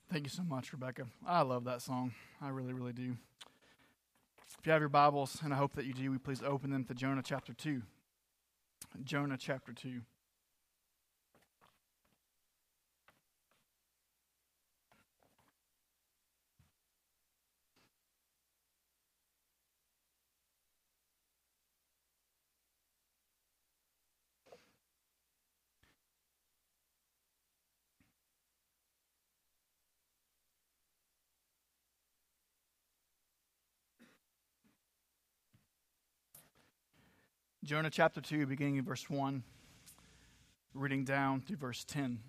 Thank you so much, Rebecca. I love that song. I really, really do. If you have your Bibles, and I hope that you do, please open them to Jonah chapter 2. Jonah chapter 2. Jonah chapter 2, beginning in verse 1, reading down through verse 10.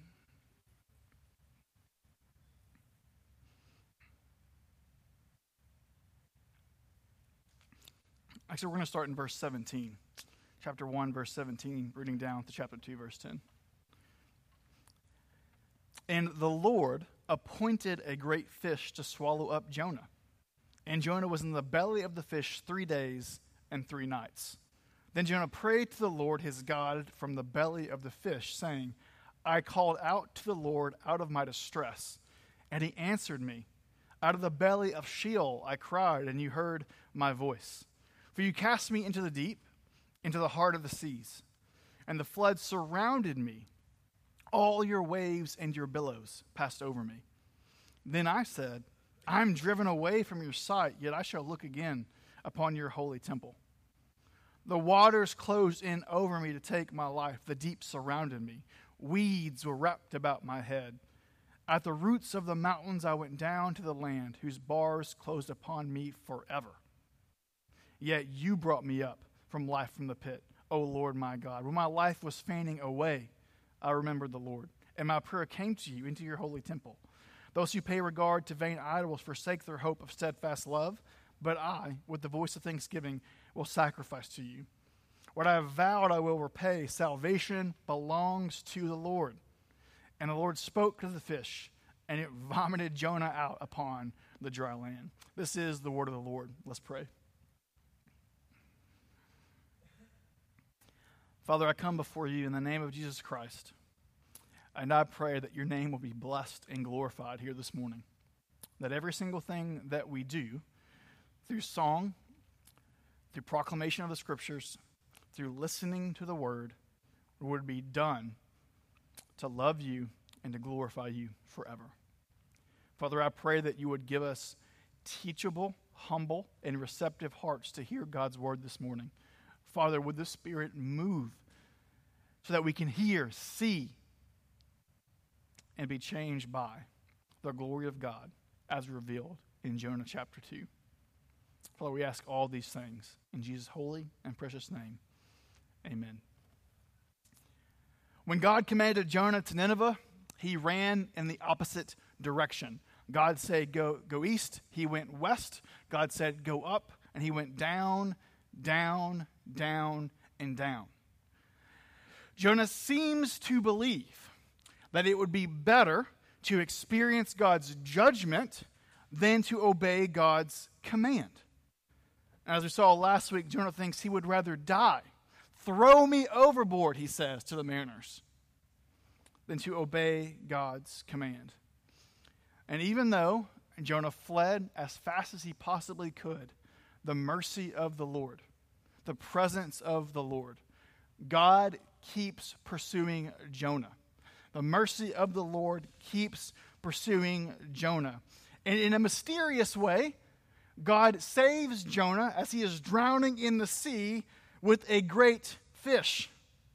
Actually, we're going to start in verse 17. Chapter 1, verse 17, reading down to chapter 2, verse 10. And the Lord appointed a great fish to swallow up Jonah. And Jonah was in the belly of the fish 3 days and 3 nights. Then Jonah prayed to the Lord his God from the belly of the fish, saying, I called out to the Lord out of my distress, and he answered me. Out of the belly of Sheol I cried, and you heard my voice. For you cast me into the deep, into the heart of the seas, and the flood surrounded me. All your waves and your billows passed over me. Then I said, I am driven away from your sight, yet I shall look again upon your holy temple. The waters closed in over me to take my life. The deep surrounded me. Weeds were wrapped about my head. At the roots of the mountains I went down to the land, whose bars closed upon me forever. Yet you brought me up from life from the pit, O Lord my God. When my life was fainting away, I remembered the Lord, and my prayer came to you into your holy temple. Those who pay regard to vain idols forsake their hope of steadfast love, but I, with the voice of thanksgiving, will sacrifice to you. What I have vowed I will repay. Salvation belongs to the Lord. And the Lord spoke to the fish, and it vomited Jonah out upon the dry land. This is the word of the Lord. Let's pray. Father, I come before you in the name of Jesus Christ, and I pray that your name will be blessed and glorified here this morning. That every single thing that we do, through song, through proclamation of the Scriptures, through listening to the Word, would be done to love you and to glorify you forever. Father, I pray that you would give us teachable, humble, and receptive hearts to hear God's Word this morning. Father, would the Spirit move so that we can hear, see, and be changed by the glory of God as revealed in Jonah chapter 2. Father, we ask all these things in Jesus' holy and precious name. Amen. When God commanded Jonah to Nineveh, he ran in the opposite direction. God said, go east. He went west. God said, go up. And he went down, down, down, and down. Jonah seems to believe that it would be better to experience God's judgment than to obey God's command. As we saw last week, Jonah thinks he would rather die. Throw me overboard, he says to the mariners, than to obey God's command. And even though Jonah fled as fast as he possibly could, the mercy of the Lord, the presence of the Lord, God keeps pursuing Jonah. The mercy of the Lord keeps pursuing Jonah. And in a mysterious way, God saves Jonah as he is drowning in the sea with a great fish.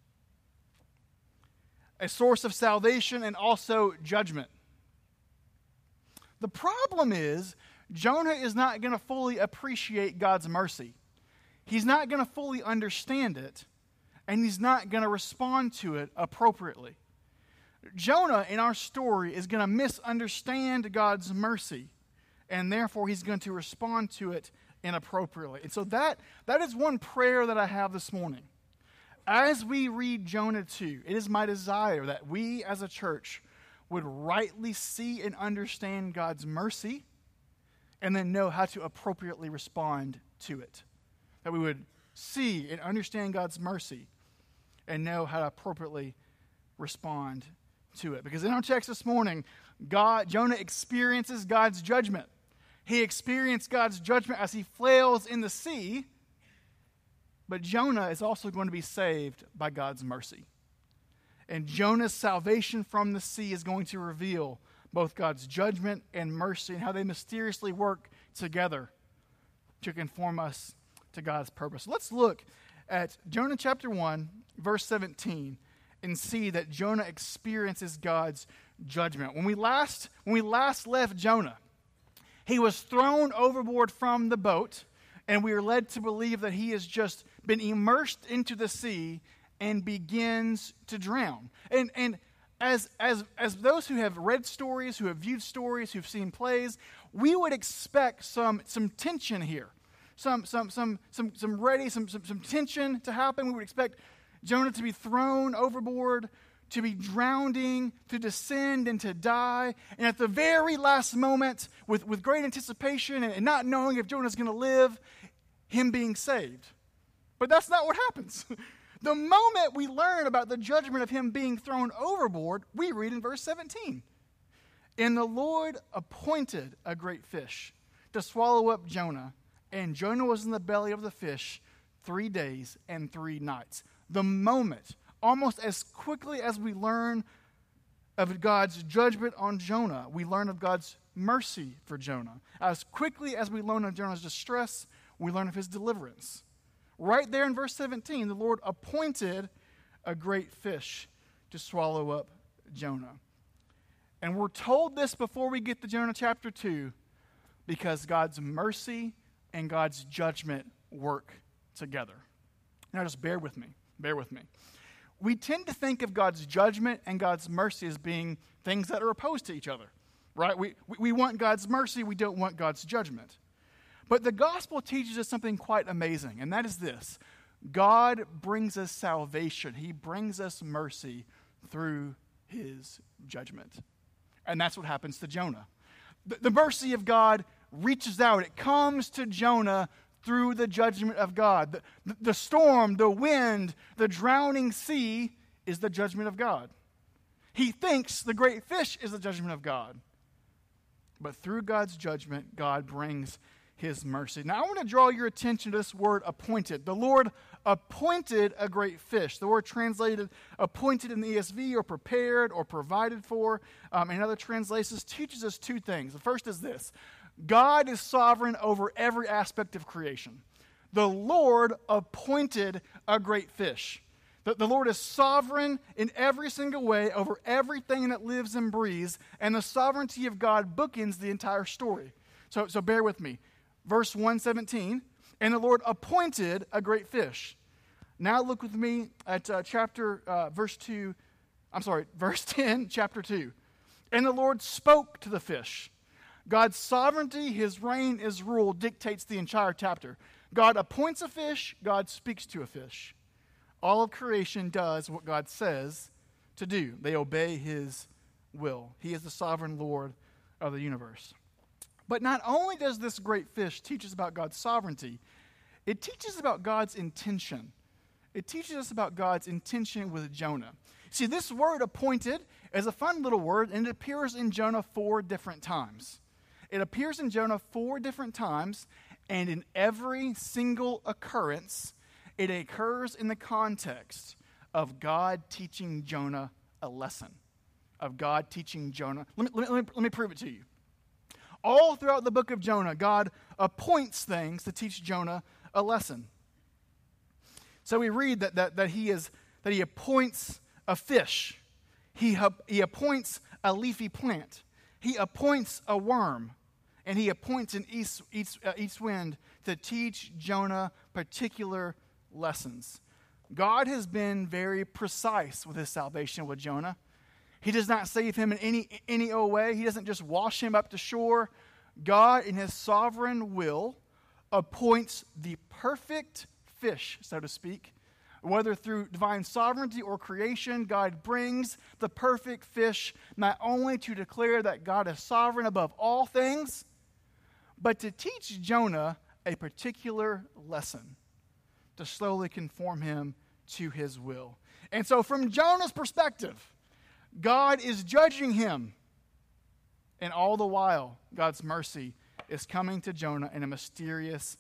A source of salvation and also judgment. The problem is, Jonah is not going to fully appreciate God's mercy. He's not going to fully understand it, and he's not going to respond to it appropriately. Jonah, in our story, is going to misunderstand God's mercy, and therefore he's going to respond to it inappropriately. And so that is one prayer that I have this morning. As we read Jonah 2, it is my desire that we as a church would rightly see and understand God's mercy and then know how to appropriately respond to it. That we would see and understand God's mercy and know how to appropriately respond to it. Because in our text this morning, Jonah experiences God's judgment. He experienced God's judgment as he flails in the sea, but Jonah is also going to be saved by God's mercy. And Jonah's salvation from the sea is going to reveal both God's judgment and mercy and how they mysteriously work together to conform us to God's purpose. Let's look at Jonah chapter 1, verse 17, and see that Jonah experiences God's judgment. When we last left Jonah, he was thrown overboard from the boat, and we are led to believe that he has just been immersed into the sea and begins to drown. And as those who have read stories, who have viewed stories, who've seen plays, we would expect some tension here. Some tension to happen. We would expect Jonah to be thrown overboard, to be drowning, to descend and to die. And at the very last moment, with great anticipation and not knowing if Jonah's going to live, him being saved. But that's not what happens. The moment we learn about the judgment of him being thrown overboard, we read in verse 17. And the Lord appointed a great fish to swallow up Jonah, and Jonah was in the belly of the fish 3 days and 3 nights. The moment, almost as quickly as we learn of God's judgment on Jonah, we learn of God's mercy for Jonah. As quickly as we learn of Jonah's distress, we learn of his deliverance. Right there in verse 17, the Lord appointed a great fish to swallow up Jonah. And we're told this before we get to Jonah chapter 2 because God's mercy and God's judgment work together. Now just bear with me. We tend to think of God's judgment and God's mercy as being things that are opposed to each other, right? We want God's mercy, we don't want God's judgment. But the gospel teaches us something quite amazing, and that is this. God brings us salvation. He brings us mercy through his judgment. And that's what happens to Jonah. The mercy of God reaches out. It comes to Jonah through the judgment of God. The storm, the wind, the drowning sea is the judgment of God. He thinks the great fish is the judgment of God. But through God's judgment, God brings his mercy. Now, I want to draw your attention to this word appointed. The Lord appointed a great fish. The word translated appointed in the ESV or prepared or provided for in other translations teaches us 2 things. The first is this. God is sovereign over every aspect of creation. The Lord appointed a great fish. The Lord is sovereign in every single way over everything that lives and breathes, and the sovereignty of God bookends the entire story. So bear with me. Verse 117, and the Lord appointed a great fish. Now look with me at verse 10, chapter 2. And the Lord spoke to the fish. God's sovereignty, his reign, his rule dictates the entire chapter. God appoints a fish, God speaks to a fish. All of creation does what God says to do. They obey his will. He is the sovereign Lord of the universe. But not only does this great fish teach us about God's sovereignty, it teaches about God's intention. It teaches us about God's intention with Jonah. See, this word appointed is a fun little word, and it appears in Jonah 4 different times. It appears in Jonah 4 different times, and in every single occurrence, it occurs in the context of God teaching Jonah a lesson. Of God teaching Jonah. Let me prove it to you. All throughout the book of Jonah, God appoints things to teach Jonah a lesson. So we read that he appoints a fish. He appoints a leafy plant. He appoints a worm. And he appoints an east wind to teach Jonah particular lessons. God has been very precise with his salvation with Jonah. He does not save him in any old way. He doesn't just wash him up to shore. God, in his sovereign will, appoints the perfect fish, so to speak. Whether through divine sovereignty or creation, God brings the perfect fish not only to declare that God is sovereign above all things, but to teach Jonah a particular lesson, to slowly conform him to his will. And so from Jonah's perspective, God is judging him. And all the while, God's mercy is coming to Jonah in a mysterious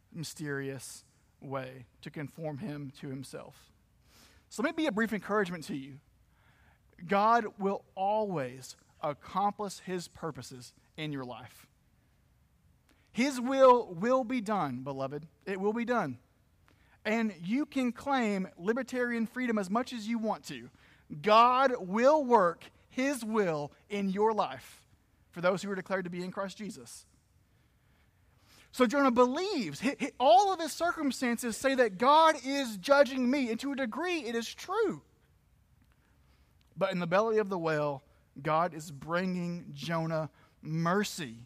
way to conform him to himself. So let me be a brief encouragement to you. God will always accomplish his purposes in your life. His will be done, beloved. It will be done. And you can claim libertarian freedom as much as you want to. God will work his will in your life for those who are declared to be in Christ Jesus. So Jonah believes. All of his circumstances say that God is judging me, and to a degree it is true. But in the belly of the whale, God is bringing Jonah mercy.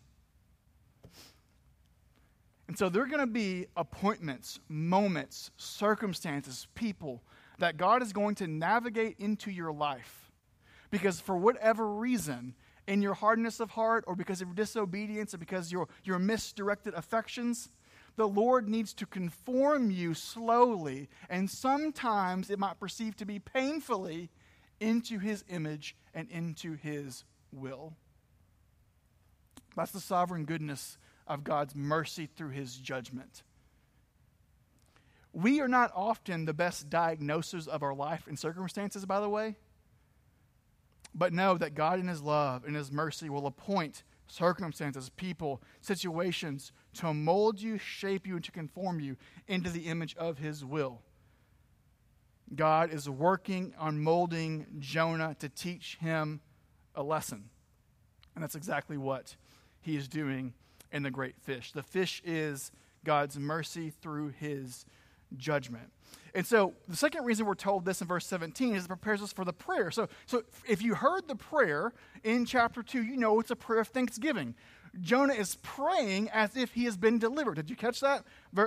And so there are going to be appointments, moments, circumstances, people that God is going to navigate into your life. Because for whatever reason, in your hardness of heart or because of your disobedience or because your misdirected affections, the Lord needs to conform you slowly, and sometimes it might perceive to be painfully, into his image and into his will. That's the sovereign goodness of God's mercy through his judgment. We are not often the best diagnosers of our life and circumstances, by the way. But know that God in his love and his mercy will appoint circumstances, people, situations to mold you, shape you, and to conform you into the image of his will. God is working on molding Jonah to teach him a lesson. And that's exactly what he is doing in the great fish. The fish is God's mercy through his judgment. And so the second reason we're told this in verse 17 is it prepares us for the prayer. So if you heard the prayer in chapter 2, you know it's a prayer of thanksgiving. Jonah is praying as if he has been delivered. Did you catch that?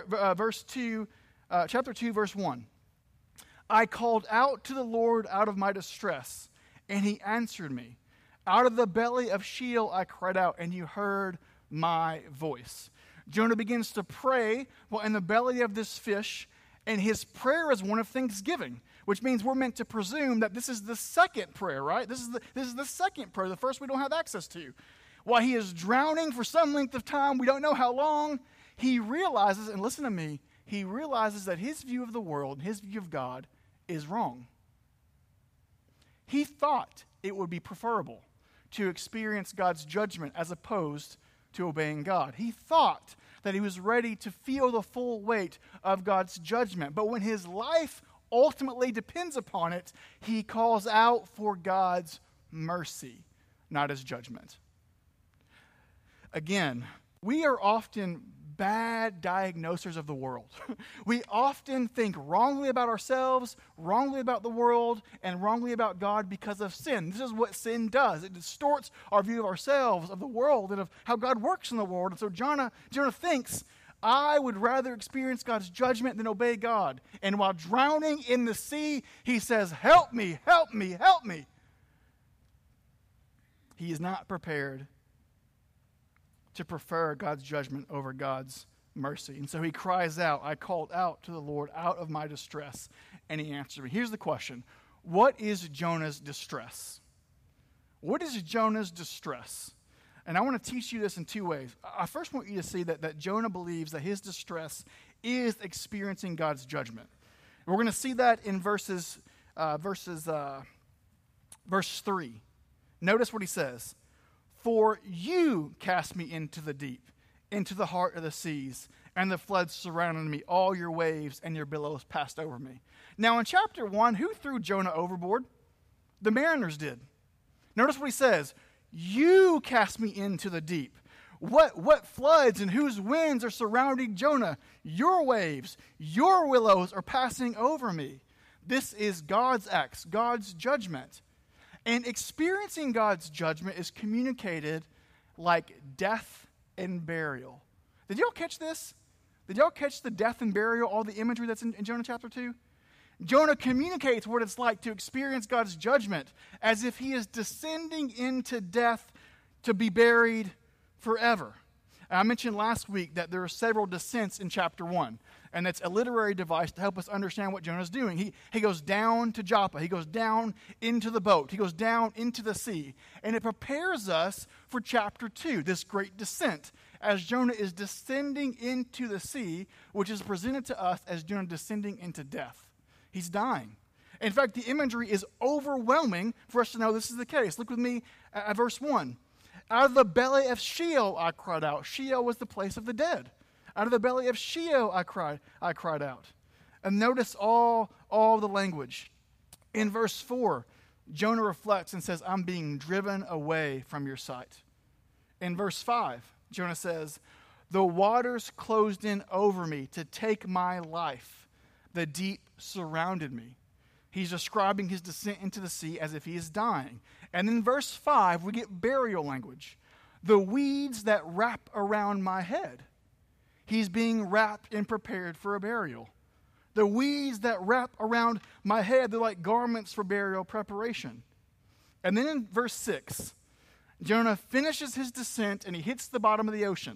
Chapter 2, verse 1. I called out to the Lord out of my distress, and he answered me. Out of the belly of Sheol I cried out, and you heard my voice. Jonah begins to pray while in the belly of this fish, and his prayer is one of thanksgiving, which means we're meant to presume that this is the second prayer, right? This is the second prayer, the first we don't have access to. While he is drowning for some length of time, we don't know how long, he realizes, and listen to me, he realizes that his view of the world, his view of God, is wrong. He thought it would be preferable to experience God's judgment as opposed to obeying God. He thought that he was ready to feel the full weight of God's judgment. But when his life ultimately depends upon it, he calls out for God's mercy, not his judgment. Again, we are often bad diagnosers of the world. We often think wrongly about ourselves, wrongly about the world, and wrongly about God because of sin. This is what sin does. It distorts our view of ourselves, of the world, and of how God works in the world. And so Jonah thinks, I would rather experience God's judgment than obey God. And while drowning in the sea, he says, help me, help me, help me. He is not prepared to prefer God's judgment over God's mercy. And so he cries out, I called out to the Lord out of my distress, and he answered me. Here's the question. What is Jonah's distress? What is Jonah's distress? And I want to teach you this in two ways. I first want you to see that Jonah believes that his distress is experiencing God's judgment. And we're going to see that in verse 3. Notice what he says. For you cast me into the deep, into the heart of the seas, and the floods surrounded me. All your waves and your billows passed over me. Now in chapter 1, who threw Jonah overboard? The mariners did. Notice what he says. You cast me into the deep. What floods and whose winds are surrounding Jonah? Your waves, your willows are passing over me. This is God's acts, God's judgment. And experiencing God's judgment is communicated like death and burial. Did y'all catch this? Did y'all catch the death and burial, all the imagery that's in Jonah chapter 2? Jonah communicates what it's like to experience God's judgment as if he is descending into death to be buried forever. I mentioned last week that there are several descents in chapter 1, and that's a literary device to help us understand what Jonah's doing. He goes down to Joppa. He goes down into the boat. He goes down into the sea, and it prepares us for chapter 2, this great descent, as Jonah is descending into the sea, which is presented to us as Jonah descending into death. He's dying. In fact, the imagery is overwhelming for us to know this is the case. Look with me at verse 1. Out of the belly of Sheol I cried out. Sheol was the place of the dead. Out of the belly of Sheol I cried out. And notice all the language. In verse 4, Jonah reflects and says, I'm being driven away from your sight. In verse 5, Jonah says, the waters closed in over me to take my life. The deep surrounded me. He's describing his descent into the sea as if he is dying. And in verse 5, we get burial language. The weeds that wrap around my head. He's being wrapped and prepared for a burial. The weeds that wrap around my head, they're like garments for burial preparation. And then in verse 6, Jonah finishes his descent and he hits the bottom of the ocean.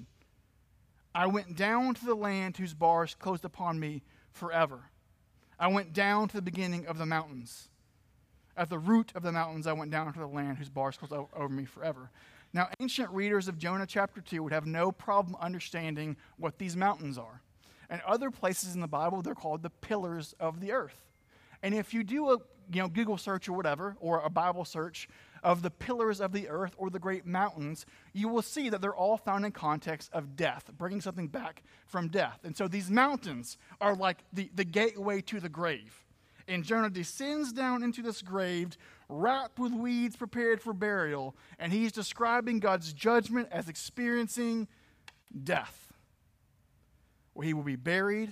I went down to the land whose bars closed upon me forever. I went down to the beginning of the mountains. At the root of the mountains, I went down to the land whose bars closed over me forever. Now, ancient readers of Jonah chapter 2 would have no problem understanding what these mountains are. And other places in the Bible, they're called the pillars of the earth. And if you do a Google search or whatever, or a Bible search of the pillars of the earth or the great mountains, you will see that they're all found in context of death, bringing something back from death. And so these mountains are like the gateway to the grave. And Jonah descends down into this grave, wrapped with weeds prepared for burial, and he's describing God's judgment as experiencing death, where he will be buried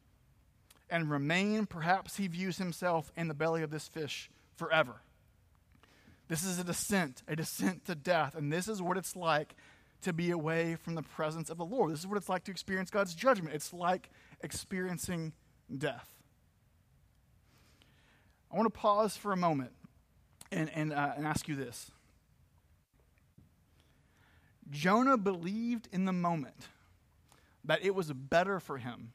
and remain. Perhaps he views himself in the belly of this fish forever. This is a descent to death, and this is what it's like to be away from the presence of the Lord. This is what it's like to experience God's judgment. It's like experiencing death. I want to pause for a moment and ask you this. Jonah believed in the moment that it was better for him,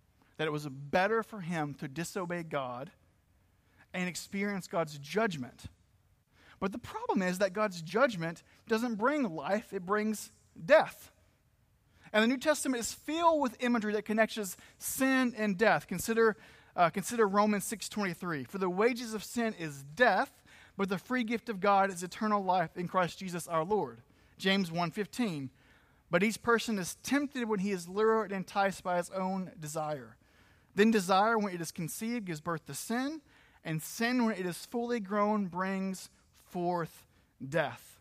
to disobey God and experience God's judgment. But the problem is that God's judgment doesn't bring life, it brings death. And the New Testament is filled with imagery that connects sin and death. Consider Romans 6:23. For the wages of sin is death, but the free gift of God is eternal life in Christ Jesus our Lord. James 1:15. But each person is tempted when he is lured and enticed by his own desire. Then desire, when it is conceived, gives birth to sin, and sin, when it is fully grown, brings forth death.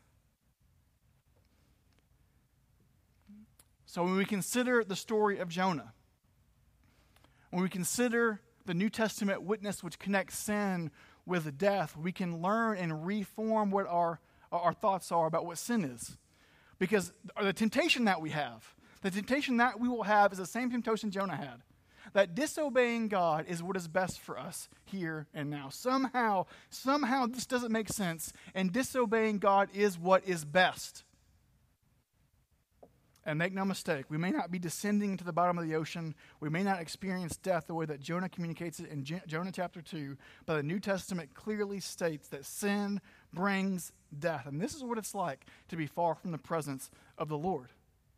So when we consider the story of Jonah, when we consider the New Testament witness which connects sin with death, we can learn and reform what our thoughts are about what sin is. Because the temptation that we will have is the same temptation Jonah had. That disobeying God is what is best for us here and now. Somehow this doesn't make sense, and disobeying God is what is best. And make no mistake, we may not be descending to the bottom of the ocean. We may not experience death the way that Jonah communicates it in Jonah chapter 2, but the New Testament clearly states that sin brings death. And this is what it's like to be far from the presence of the Lord,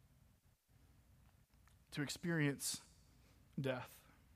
to experience death.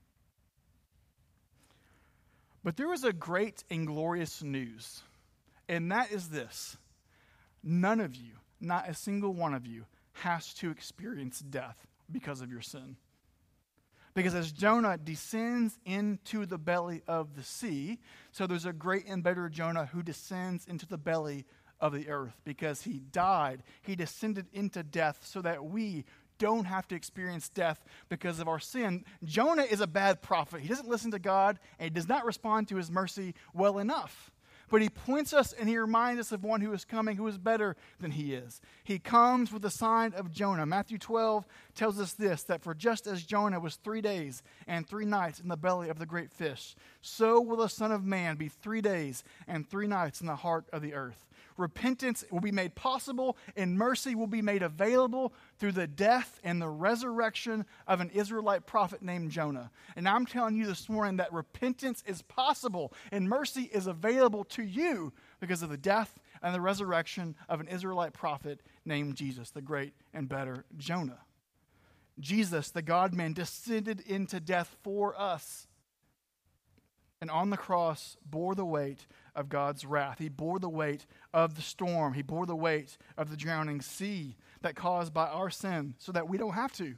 But there is a great and glorious news, and that is this. None of you, not a single one of you, has to experience death because of your sin. Because as Jonah descends into the belly of the sea, so there's a great and better Jonah who descends into the belly of the earth. Because he died, he descended into death so that we don't have to experience death because of our sin. Jonah is a bad prophet. He doesn't listen to God, and he does not respond to his mercy well enough. But he points us and he reminds us of one who is coming, who is better than he is. He comes with the sign of Jonah. Matthew 12 tells us this, that for just as Jonah was 3 days and 3 nights in the belly of the great fish, so will the Son of Man be 3 days and 3 nights in the heart of the earth. repentance will be made possible and mercy will be made available through the death and the resurrection of an Israelite prophet named Jonah. And I'm telling you this morning that repentance is possible and mercy is available to you because of the death and the resurrection of an Israelite prophet named Jesus, the great and better Jonah. Jesus, the God-man, descended into death for us. And on the cross, bore the weight of God's wrath. He bore the weight of the storm. He bore the weight of the drowning sea that caused by our sin so that we don't have to.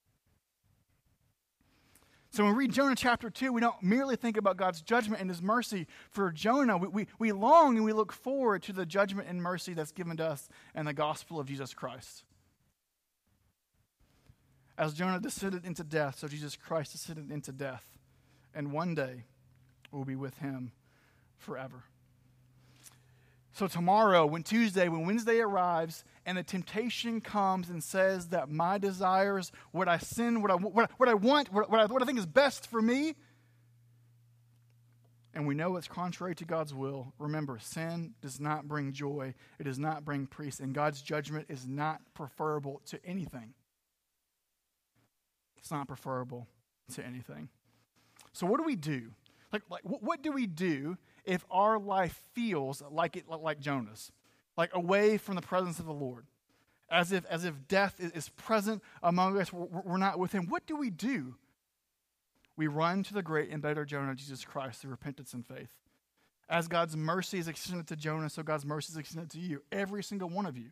So when we read Jonah chapter 2, we don't merely think about God's judgment and his mercy for Jonah. We long and we look forward to the judgment and mercy that's given to us in the gospel of Jesus Christ. As Jonah descended into death, so Jesus Christ descended into death. And one day, we'll be with him forever. So tomorrow, when Wednesday arrives, and the temptation comes and says that my desires, what I sin, what I want, what I think is best for me, and we know it's contrary to God's will, remember, sin does not bring joy, it does not bring peace, and God's judgment is not preferable to anything. It's not preferable to anything. So what do we do? What do we do if our life feels like Jonah's, like away from the presence of the Lord, as if death is present among us, we're not with him? What do? We run to the great and better Jonah, Jesus Christ, through repentance and faith. As God's mercy is extended to Jonah, so God's mercy is extended to you. Every single one of you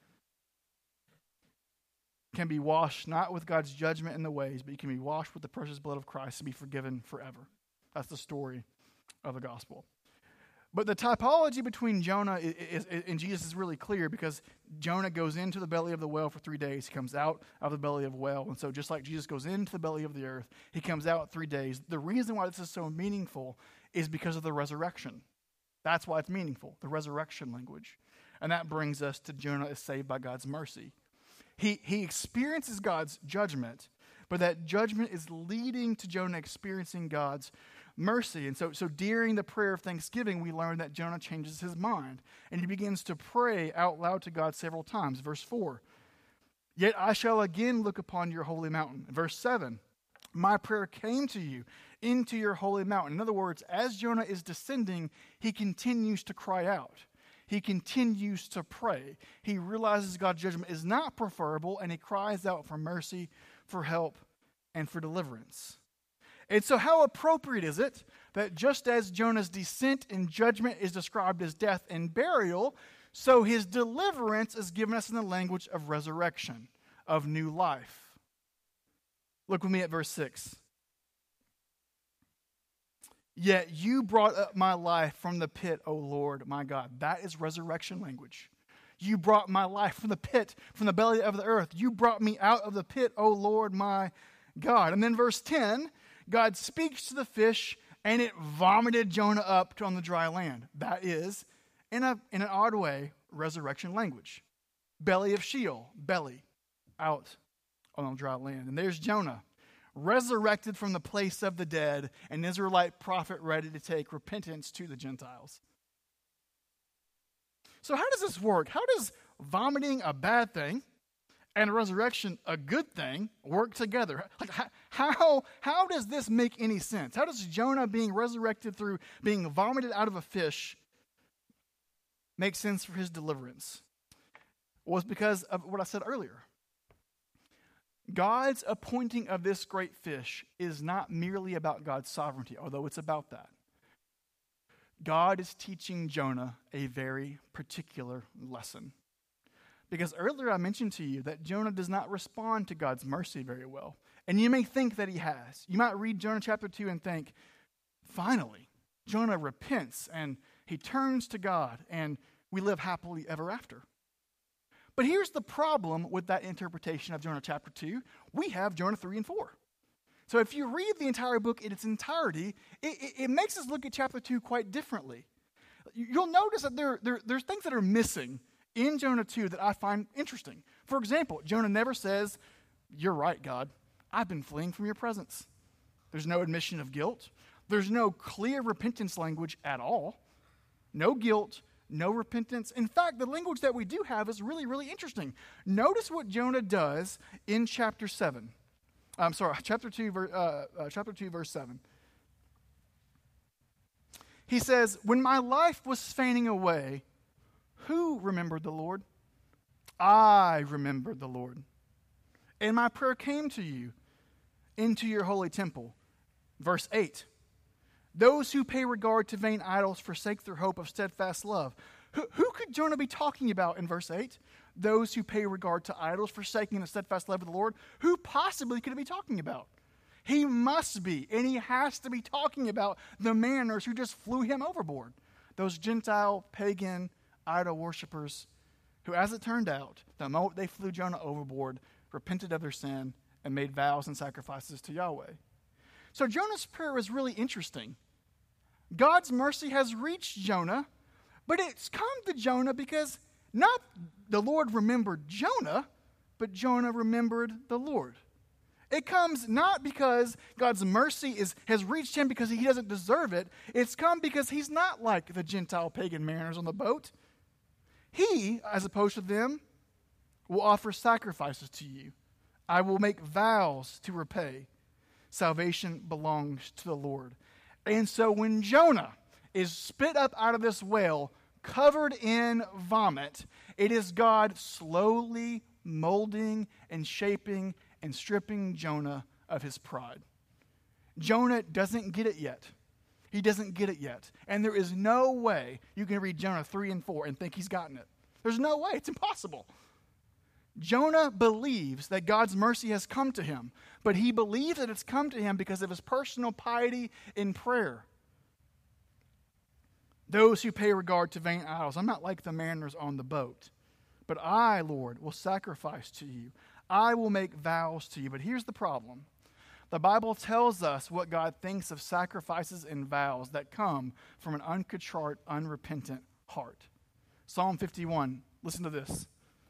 can be washed not with God's judgment in the ways, but you can be washed with the precious blood of Christ and be forgiven forever. That's the story of the gospel. But the typology between Jonah and Jesus is really clear because Jonah goes into the belly of the whale for 3 days. He comes out of the belly of the whale. And so just like Jesus goes into the belly of the earth, he comes out 3 days. The reason why this is so meaningful is because of the resurrection. That's why it's meaningful, the resurrection language. And that brings us to Jonah is saved by God's mercy. He experiences God's judgment, but that judgment is leading to Jonah experiencing God's mercy. And so during the prayer of thanksgiving, we learn that Jonah changes his mind, and he begins to pray out loud to God several times. Verse 4, yet I shall again look upon your holy mountain. Verse 7, my prayer came to you into your holy mountain. In other words, as Jonah is descending, he continues to cry out. He continues to pray. He realizes God's judgment is not preferable, and he cries out for mercy, for help, and for deliverance. And so how appropriate is it that just as Jonah's descent and judgment is described as death and burial, so his deliverance is given us in the language of resurrection, of new life. Look with me at verse 6. Yet you brought up my life from the pit, O Lord, my God. That is resurrection language. You brought my life from the pit, from the belly of the earth. You brought me out of the pit, O Lord, my God. And then verse 10, God speaks to the fish, and it vomited Jonah up on the dry land. That is, in an odd way, resurrection language. Belly of Sheol, belly, out on the dry land. And there's Jonah, resurrected from the place of the dead, an Israelite prophet ready to take repentance to the Gentiles. So how does this work? How does vomiting, a bad thing, and resurrection, a good thing, work together? How does this make any sense? How does Jonah being resurrected through being vomited out of a fish make sense for his deliverance? Well, it's because of what I said earlier. God's appointing of this great fish is not merely about God's sovereignty, although it's about that. God is teaching Jonah a very particular lesson. Because earlier I mentioned to you that Jonah does not respond to God's mercy very well. And you may think that he has. You might read Jonah chapter 2 and think, finally, Jonah repents and he turns to God and we live happily ever after. But here's the problem with that interpretation of Jonah chapter 2. We have Jonah 3 and 4. So if you read the entire book in its entirety, it makes us look at chapter 2 quite differently. You'll notice that there's things that are missing in Jonah 2 that I find interesting. For example, Jonah never says, you're right, God. I've been fleeing from your presence. There's no admission of guilt. There's no clear repentance language at all. No guilt, no repentance. In fact, the language that we do have is really, really interesting. Notice what Jonah does in chapter 7. Chapter 2, verse 7. He says, when my life was fainting away, who remembered the Lord? I remembered the Lord. And my prayer came to you into your holy temple. Verse 8. Those who pay regard to vain idols forsake their hope of steadfast love. Who could Jonah be talking about in verse 8? Those who pay regard to idols forsaking the steadfast love of the Lord. Who possibly could it be talking about? He must be, and he has to be talking about the mariners who just flew him overboard. Those Gentile, pagan, idol worshippers who, as it turned out, the moment they flew Jonah overboard, repented of their sin and made vows and sacrifices to Yahweh. So Jonah's prayer is really interesting. God's mercy has reached Jonah, but it's come to Jonah because not the Lord remembered Jonah, but Jonah remembered the Lord. It comes not because God's mercy has reached him because he doesn't deserve it. It's come because he's not like the Gentile pagan mariners on the boat. He, as opposed to them, will offer sacrifices to you. I will make vows to repay. Salvation belongs to the Lord. And so when Jonah is spit up out of this whale, covered in vomit, it is God slowly molding and shaping and stripping Jonah of his pride. Jonah doesn't get it yet. He doesn't get it yet. And there is no way you can read Jonah 3 and 4 and think he's gotten it. There's no way. It's impossible. Jonah believes that God's mercy has come to him, but he believes that it's come to him because of his personal piety in prayer. Those who pay regard to vain idols, I'm not like the mariners on the boat, but I, Lord, will sacrifice to you. I will make vows to you. But here's the problem. The Bible tells us what God thinks of sacrifices and vows that come from an uncontrite, unrepentant heart. Psalm 51, listen to this.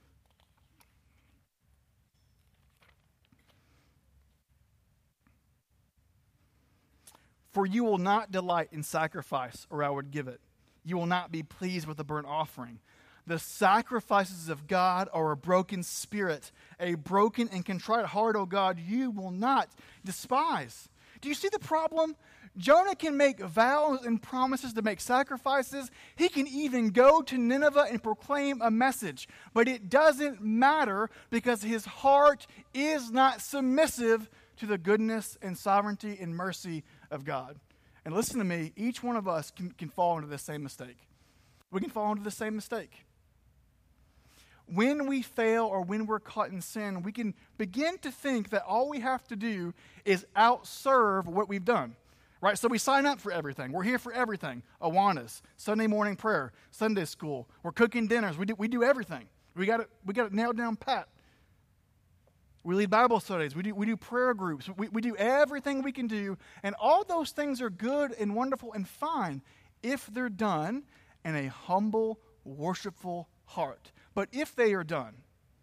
For you will not delight in sacrifice, or I would give it. You will not be pleased with a burnt offering. The sacrifices of God are a broken spirit, a broken and contrite heart, O God, you will not despise. Do you see the problem? Jonah can make vows and promises to make sacrifices. He can even go to Nineveh and proclaim a message. But it doesn't matter because his heart is not submissive to the goodness and sovereignty and mercy of God. And listen to me, each one of us can fall into the same mistake. We can fall into the same mistake. When we fail or when we're caught in sin, we can begin to think that all we have to do is outserve what we've done. Right? So we sign up for everything. We're here for everything. Awanas, Sunday morning prayer, Sunday school. We're cooking dinners. We do everything. We got it nailed down pat. We lead Bible studies. We do prayer groups. We do everything we can do. And all those things are good and wonderful and fine if they're done in a humble, worshipful heart. But if they are done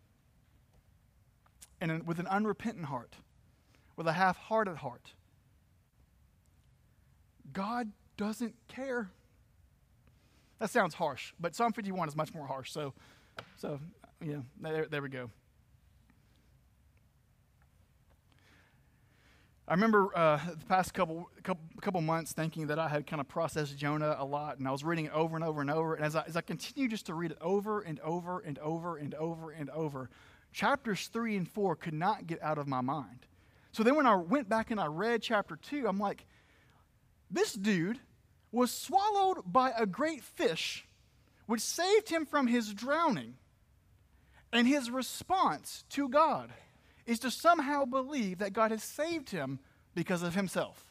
with an unrepentant heart, with a half-hearted heart, God doesn't care. That sounds harsh, but Psalm 51 is much more harsh. So yeah, there we go. I remember the past couple months thinking that I had kind of processed Jonah a lot, and I was reading it over and over and over. And as I continued just to read it over and over and over and over and over, chapters 3 and 4 could not get out of my mind. So then when I went back and I read chapter 2, I'm like, this dude was swallowed by a great fish, which saved him from his drowning. And his response to God is to somehow believe that God has saved him because of himself.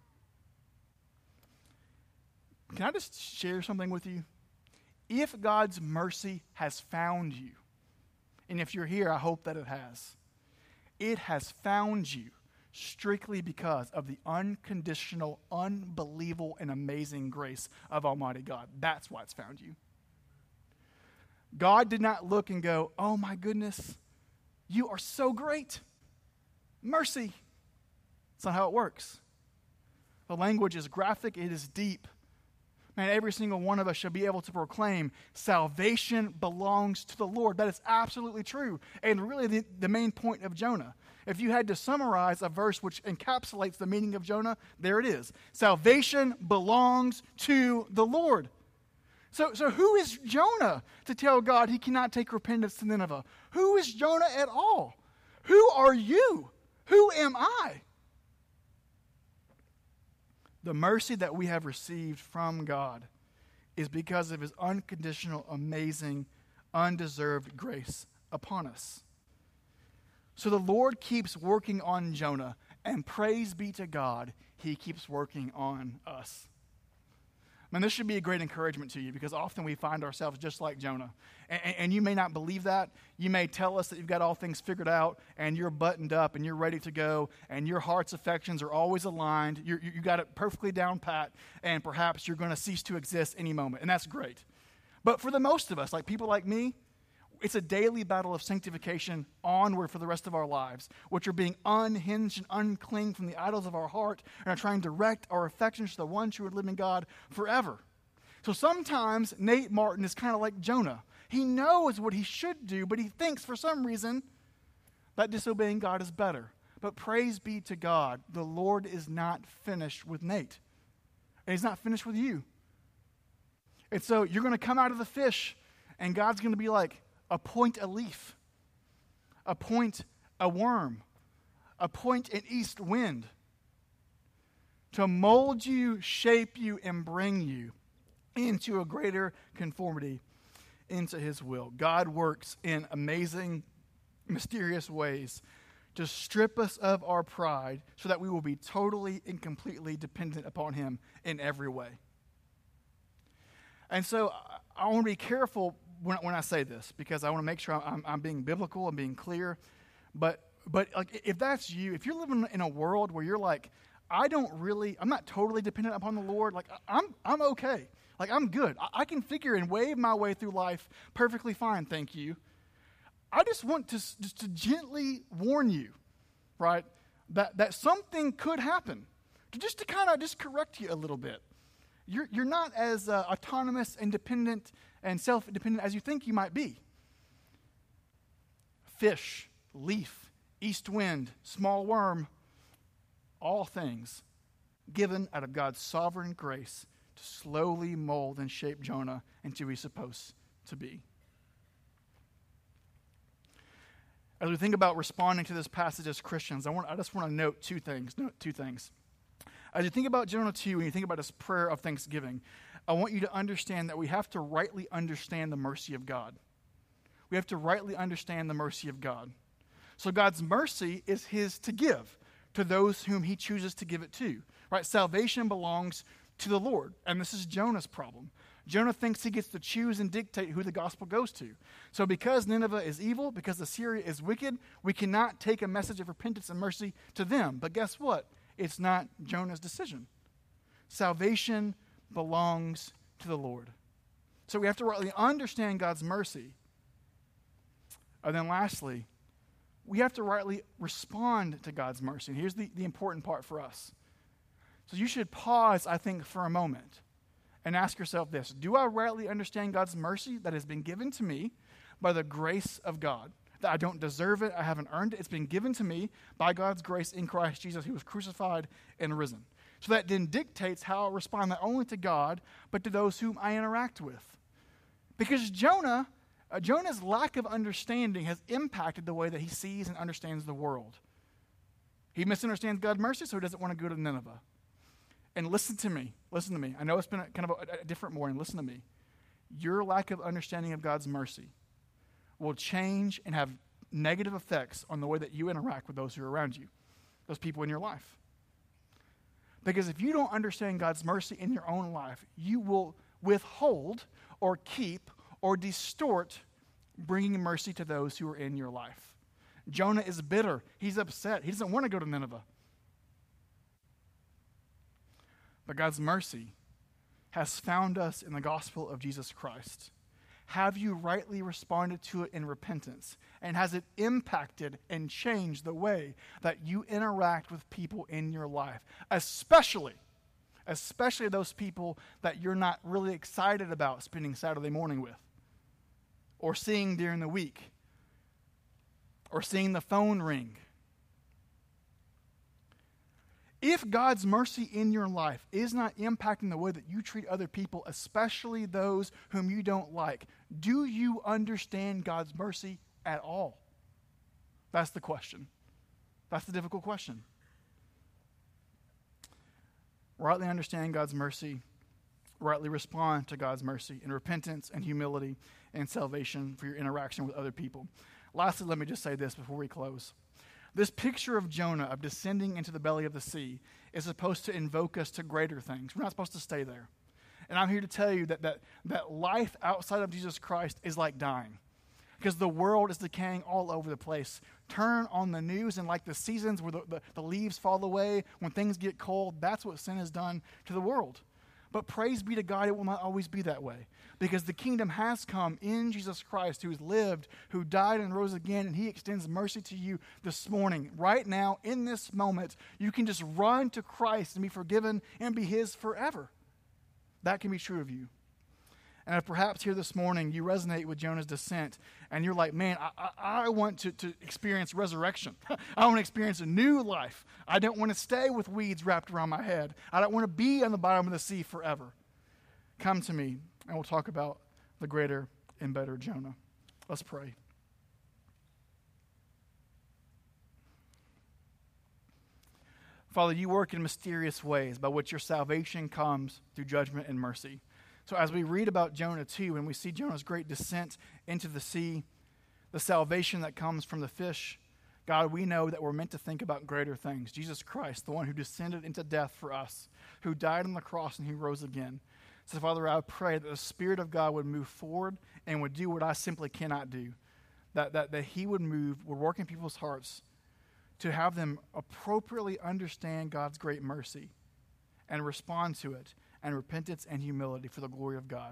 Can I just share something with you? If God's mercy has found you, and if you're here, I hope that it has found you strictly because of the unconditional, unbelievable, and amazing grace of Almighty God. That's why it's found you. God did not look and go, oh my goodness, you are so great. Mercy. That's not how it works. The language is graphic, it is deep. Man, every single one of us should be able to proclaim salvation belongs to the Lord. That is absolutely true. And really the main point of Jonah. If you had to summarize a verse which encapsulates the meaning of Jonah, there it is. Salvation belongs to the Lord. So who is Jonah to tell God he cannot take repentance to Nineveh? Who is Jonah at all? Who are you? Who am I? The mercy that we have received from God is because of his unconditional, amazing, undeserved grace upon us. So the Lord keeps working on Jonah, and praise be to God, he keeps working on us. Man, this should be a great encouragement to you because often we find ourselves just like Jonah. And you may not believe that. You may tell us that you've got all things figured out and you're buttoned up and you're ready to go and your heart's affections are always aligned. You got it perfectly down pat and perhaps you're going to cease to exist any moment. And that's great. But for the most of us, like people like me, it's a daily battle of sanctification onward for the rest of our lives, which are being unhinged and unclean from the idols of our heart and are trying to direct our affections to the one true and living God forever. So sometimes Nate Martin is kind of like Jonah. He knows what he should do, but he thinks for some reason that disobeying God is better. But praise be to God, the Lord is not finished with Nate. And he's not finished with you. And so you're going to come out of the fish, and God's going to be like, appoint a leaf, appoint a worm, appoint an east wind to mold you, shape you, and bring you into a greater conformity into his will. God works in amazing, mysterious ways to strip us of our pride so that we will be totally and completely dependent upon him in every way. And so I want to be careful when I say this, because I want to make sure I'm being biblical and being clear. But like if that's you, if you're living in a world where you're like, I'm not totally dependent upon the Lord, like I'm okay. Like I'm good. I can figure and wave my way through life perfectly fine, thank you. I just want to gently warn you, right, that something could happen. To kind of correct you a little bit. You're not as autonomous, independent, and self-dependent as you think you might be. Fish, leaf, east wind, small worm, all things given out of God's sovereign grace to slowly mold and shape Jonah into who he's supposed to be. As we think about responding to this passage as Christians, I just want to note two things. As you think about Jonah 2 and you think about his prayer of thanksgiving, I want you to understand that we have to rightly understand the mercy of God. We have to rightly understand the mercy of God. So God's mercy is his to give to those whom he chooses to give it to. Right? Salvation belongs to the Lord. And this is Jonah's problem. Jonah thinks he gets to choose and dictate who the gospel goes to. So because Nineveh is evil, because Assyria is wicked, we cannot take a message of repentance and mercy to them. But guess what? It's not Jonah's decision. Salvation belongs to the Lord. So we have to rightly understand God's mercy. And then lastly, we have to rightly respond to God's mercy. And here's the important part for us. So you should pause, I think, for a moment and ask yourself this. Do I rightly understand God's mercy that has been given to me by the grace of God? That I don't deserve it, I haven't earned it. It's been given to me by God's grace in Christ Jesus, who was crucified and risen. So that then dictates how I respond not only to God, but to those whom I interact with. Because Jonah's lack of understanding has impacted the way that he sees and understands the world. He misunderstands God's mercy, so he doesn't want to go to Nineveh. And listen to me. I know it's been kind of a different morning. Listen to me. Your lack of understanding of God's mercy will change and have negative effects on the way that you interact with those who are around you, those people in your life. Because if you don't understand God's mercy in your own life, you will withhold or keep or distort bringing mercy to those who are in your life. Jonah is bitter. He's upset. He doesn't want to go to Nineveh. But God's mercy has found us in the gospel of Jesus Christ. Have you rightly responded to it in repentance? And has it impacted and changed the way that you interact with people in your life? Especially especially those people that you're not really excited about spending Saturday morning with, or seeing during the week, or seeing the phone ring. If God's mercy in your life is not impacting the way that you treat other people, especially those whom you don't like, do you understand God's mercy at all? That's the question. That's the difficult question. Rightly understand God's mercy, rightly respond to God's mercy in repentance and humility and salvation for your interaction with other people. Lastly, let me just say this before we close. This picture of Jonah, of descending into the belly of the sea, is supposed to invoke us to greater things. We're not supposed to stay there. And I'm here to tell you that life outside of Jesus Christ is like dying, because the world is decaying all over the place. Turn on the news, and like the seasons where the leaves fall away, when things get cold, that's what sin has done to the world. But praise be to God, it will not always be that way, because the kingdom has come in Jesus Christ, who has lived, who died and rose again, and he extends mercy to you this morning. Right now, in this moment, you can just run to Christ and be forgiven and be his forever. That can be true of you. And if perhaps here this morning you resonate with Jonah's descent and you're like, man, I want to experience resurrection. I want to experience a new life. I don't want to stay with weeds wrapped around my head. I don't want to be on the bottom of the sea forever. Come to me and we'll talk about the greater and better Jonah. Let's pray. Father, you work in mysterious ways by which your salvation comes through judgment and mercy. So as we read about Jonah 2, and we see Jonah's great descent into the sea, the salvation that comes from the fish, God, we know that we're meant to think about greater things. Jesus Christ, the one who descended into death for us, who died on the cross and who rose again. So Father, I pray that the Spirit of God would move forward and would do what I simply cannot do. That he would work in people's hearts to have them appropriately understand God's great mercy and respond to it, and repentance and humility for the glory of God.